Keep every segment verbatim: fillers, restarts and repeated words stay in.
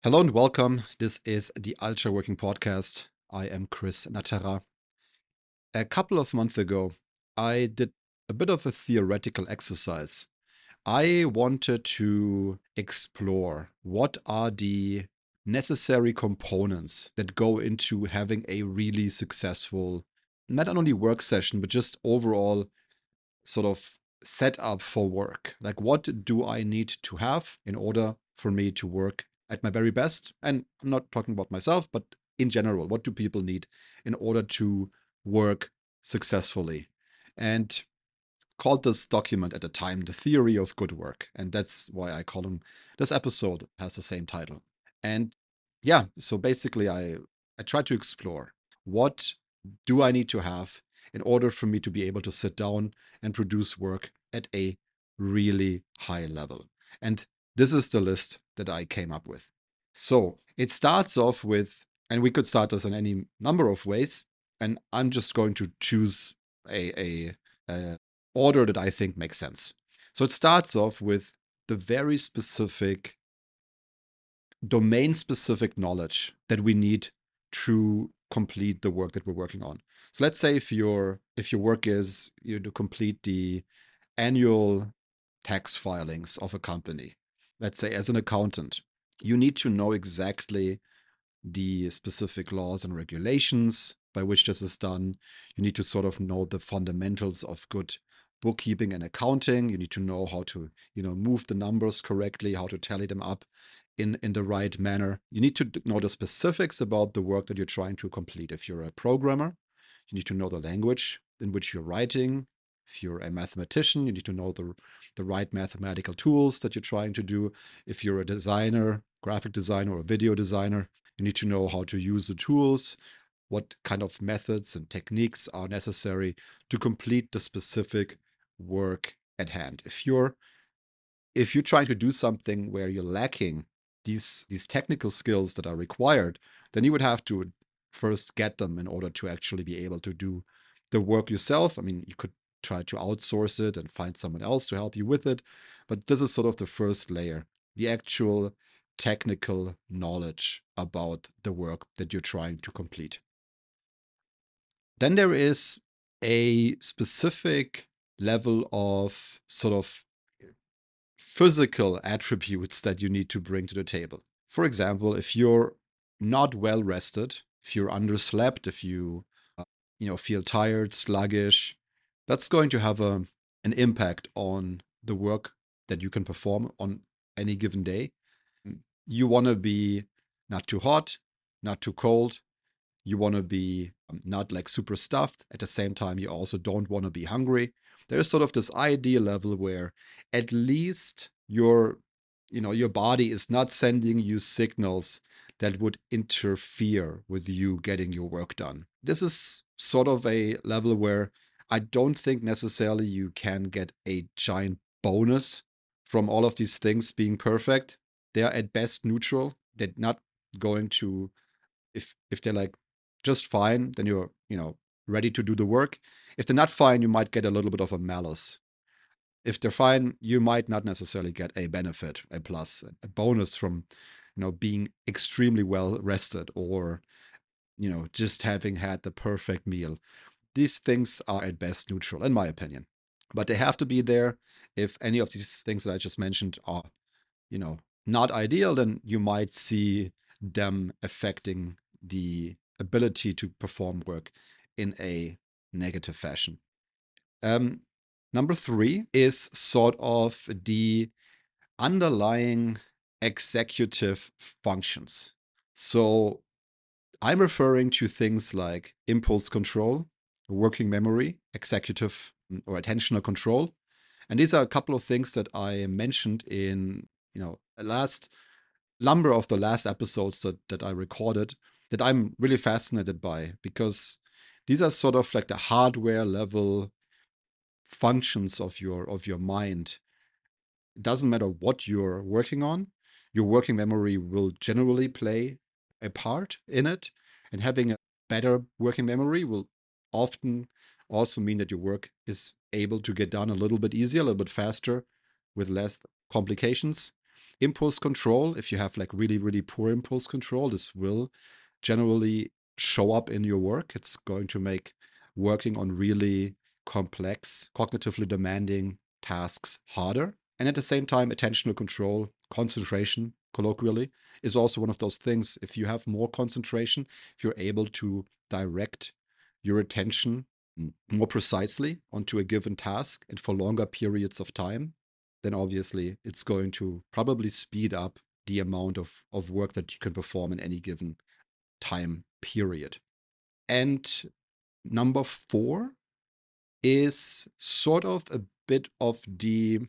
Hello and welcome. This is the Ultra Working Podcast. I am Chris Natera. A couple of months ago, I did a bit of a theoretical exercise. I wanted to explore what are the necessary components that go into having a really successful, not only work session, but just overall sort of setup for work. Like, what do I need to have in order for me to work at my very best? And I'm not talking about myself, but in general, what do people need in order to work successfully? And called this document at the time the theory of good work. And that's why I call them, this episode has the same title. And yeah, so basically I I try to explore what do I need to have in order for me to be able to sit down and produce work at a really high level. And this is the list that I came up with. So it starts off with, and we could start this in any number of ways, and I'm just going to choose a, a, a order that I think makes sense. So it starts off with the very specific, domain specific knowledge that we need to complete the work that we're working on. So let's say if your if your work is you know, to complete the annual tax filings of a company, let's say as an accountant, you need to know exactly the specific laws and regulations by which this is done. You need to sort of know the fundamentals of good bookkeeping and accounting. You need to know how to, you know, move the numbers correctly, how to tally them up in, in the right manner. You need to know the specifics about the work that you're trying to complete. If you're a programmer, you need to know the language in which you're writing. If you're a mathematician, you need to know the, the right mathematical tools that you're trying to do. If you're a designer, graphic designer, or a video designer, you need to know how to use the tools, what kind of methods and techniques are necessary to complete the specific work at hand. If you're if you're trying to do something where you're lacking these these technical skills that are required, then you would have to first get them in order to actually be able to do the work yourself. I mean, you could try to outsource it and find someone else to help you with it, but this is sort of the first layer, the actual technical knowledge about the work that you're trying to complete. Then there is a specific level of sort of physical attributes that you need to bring to the table. For example, if you're not well rested, if you're underslept, if you uh, you know feel tired, sluggish, that's going to have a an impact on the work that you can perform on any given day. You want to be not too hot, not too cold. You want to be um, not like super stuffed. At the same time, you also don't want to be hungry. There's sort of this ideal level where at least your, you know, your body is not sending you signals that would interfere with you getting your work done. This is sort of a level where I don't think necessarily you can get a giant bonus from all of these things being perfect. They are at best neutral. They're not going to, if if they're like just fine, then you're, you know, ready to do the work. If they're not fine, you might get a little bit of a malus. If they're fine, you might not necessarily get a benefit, a plus, a bonus from, you know, being extremely well rested or, you know, just having had the perfect meal. These things are at best neutral, in my opinion. But they have to be there. If any of these things that I just mentioned are, you know, not ideal, then you might see them affecting the ability to perform work in a negative fashion. Um, Number three is sort of the underlying executive functions. So I'm referring to things like impulse control, working memory, executive mm, or attentional control. And these are a couple of things that I mentioned in, you know, the last number of the last episodes that, that I recorded that I'm really fascinated by, because these are sort of like the hardware level functions of your of your mind. It doesn't matter what you're working on, your working memory will generally play a part in it. And having a better working memory will often also mean that your work is able to get done a little bit easier, a little bit faster, with less complications. Impulse control, if you have like really, really poor impulse control, this will generally show up in your work. It's going to make working on really complex, cognitively demanding tasks harder. And at the same time, attentional control, concentration, colloquially, is also one of those things. If you have more concentration, if you're able to direct your attention more precisely onto a given task and for longer periods of time, then obviously it's going to probably speed up the amount of, of work that you can perform in any given time period. And number four is sort of a bit of the.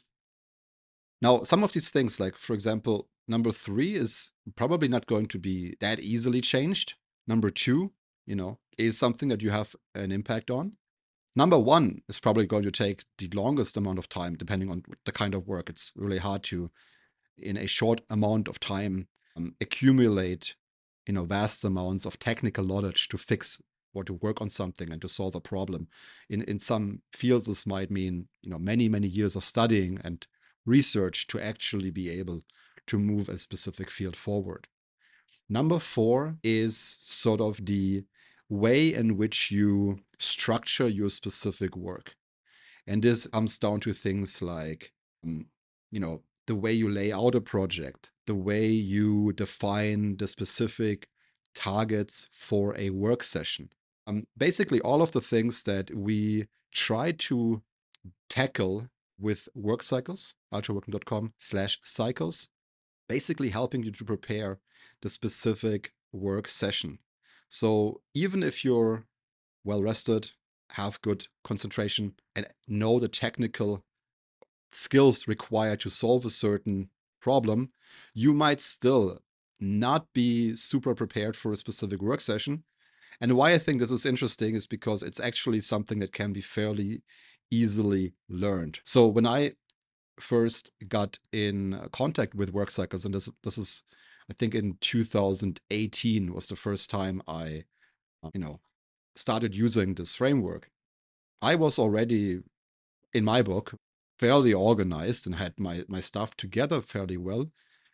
Now, some of these things, like for example, number three is probably not going to be that easily changed. Number two, you know, is something that you have an impact on. Number one is probably going to take the longest amount of time, depending on the kind of work. It's really hard to, in a short amount of time, um, accumulate, you know, vast amounts of technical knowledge to fix or to work on something and to solve a problem. In in some fields, this might mean, you know, many many years of studying and research to actually be able to move a specific field forward. Number four is sort of the way in which you structure your specific work. And this comes down to things like, um, you know, the way you lay out a project, the way you define the specific targets for a work session. Um, basically, all of the things that we try to tackle with work cycles, ultraworking.com slash cycles, basically helping you to prepare the specific work session. So even if you're well rested, have good concentration, and know the technical skills required to solve a certain problem, you might still not be super prepared for a specific work session. And why I think this is interesting is because it's actually something that can be fairly easily learned. So when I first got in contact with work cycles, and this this is, I think, in two thousand eighteen was the first time I, you know, started using this framework. I was already, in my book, fairly organized and had my my stuff together fairly well,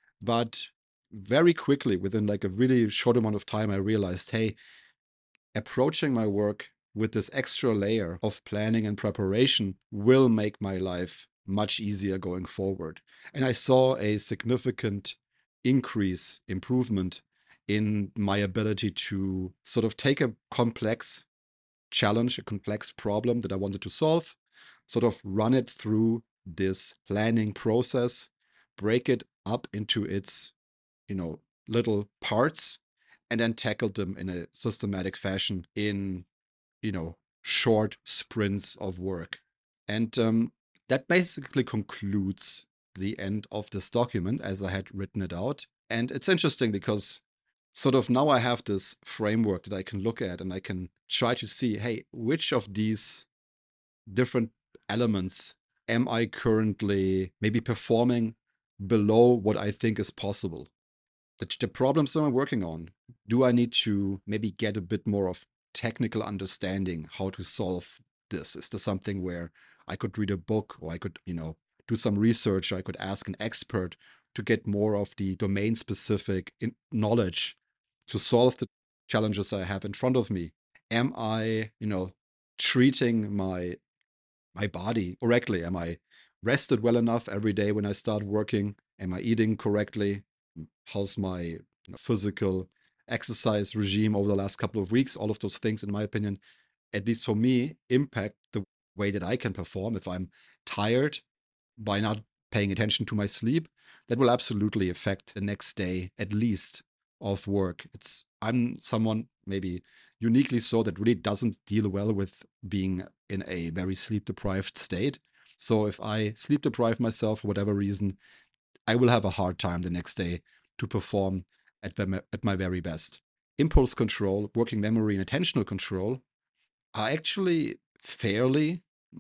but very quickly, within like a really short amount of time, I realized, hey, approaching my work with this extra layer of planning and preparation will make my life much easier going forward. And I saw a significant increase, improvement in my ability to sort of take a complex challenge, a complex problem that I wanted to solve, sort of run it through this planning process, break it up into its, you know, little parts, and then tackle them in a systematic fashion in, you know, short sprints of work. And um, that basically concludes the end of this document as I had written it out. And it's interesting because sort of now I have this framework that I can look at and I can try to see, hey, which of these different elements am I currently maybe performing below what I think is possible? The, the problems that I'm working on, do I need to maybe get a bit more of technical understanding how to solve this? Is this something where I could read a book, or I could, you know, do some research, or I could ask an expert to get more of the domain specific knowledge to solve the challenges I have in front of me? Am I, you know, treating my my body correctly? Am I rested well enough every day when I start working? Am I eating correctly? How's my, you know, physical exercise regime over the last couple of weeks? All of those things, in my opinion, at least for me, impact the way that I can perform. If I'm tired by not paying attention to my sleep, that will absolutely affect the next day, at least, of work. It's I'm someone maybe uniquely so that really doesn't deal well with being in a very sleep deprived state. So if I sleep deprive myself for whatever reason, I will have a hard time the next day to perform at, the, at my very best. Impulse control, working memory, and attentional control are actually fairly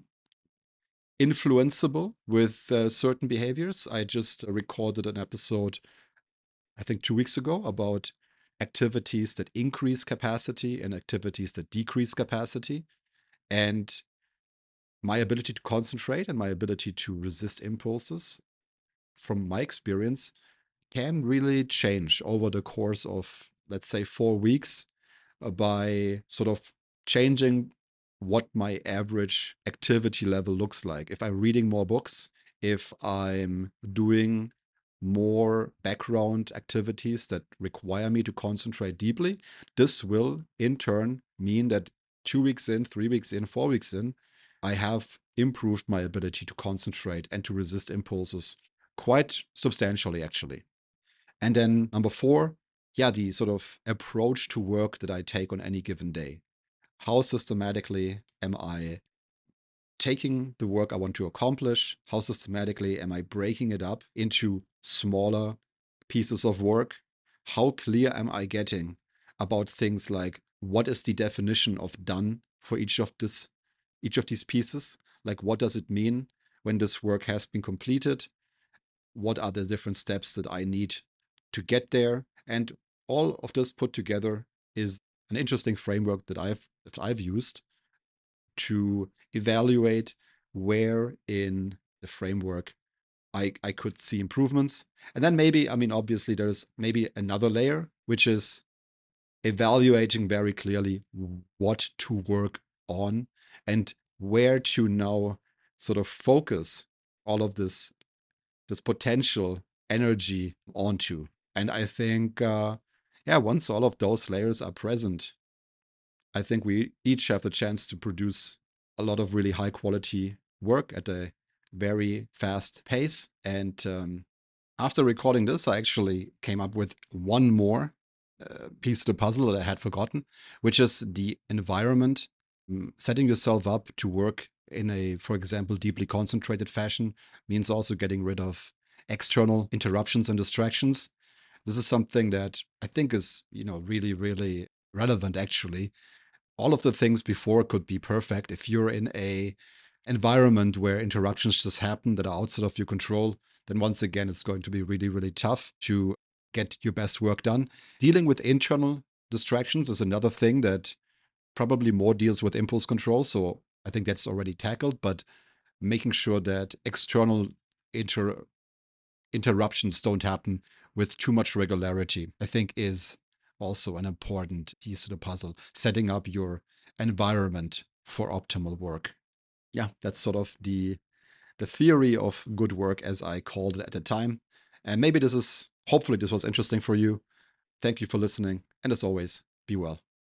influenceable with uh, certain behaviors. I just recorded an episode, I think two weeks ago, about activities that increase capacity and activities that decrease capacity. And my ability to concentrate and my ability to resist impulses from my experience, can really change over the course of, let's say, four weeks uh, by sort of changing what my average activity level looks like. If I'm reading more books, if I'm doing more background activities that require me to concentrate deeply, this will in turn mean that two weeks in, three weeks in, four weeks in, I have improved my ability to concentrate and to resist impulses quite substantially, actually. And then number four, yeah, the sort of approach to work that I take on any given day. How systematically am I taking the work I want to accomplish? How systematically am I breaking it up into smaller pieces of work? How clear am I getting about things like what is the definition of done for each of this each of these pieces? Like what does it mean when this work has been completed? What are the different steps that I need to get there? And all of this put together is an interesting framework that I've that I've used to evaluate where in the framework I, I could see improvements. And then maybe, I mean, obviously, there's maybe another layer, which is evaluating very clearly what to work on and where to now sort of focus all of this this potential energy onto. And I think, uh, yeah, once all of those layers are present, I think we each have the chance to produce a lot of really high quality work at a very fast pace. And um, after recording this, I actually came up with one more uh, piece of the puzzle that I had forgotten, which is the environment. Mm, Setting yourself up to work in a, for example, deeply concentrated fashion means also getting rid of external interruptions and distractions. This is something that I think is, you know, really, really relevant actually. All of the things before could be perfect. If you're in a environment where interruptions just happen that are outside of your control, then once again, it's going to be really, really tough to get your best work done. Dealing with internal distractions is another thing that probably more deals with impulse control. So I think that's already tackled, but making sure that external inter- interruptions don't happen with too much regularity, I think is also an important piece of the puzzle. Setting up your environment for optimal work. Yeah, that's sort of the the theory of good work as I called it at the time. And maybe this is hopefully this was interesting for you. Thank you for listening, and as always, be well.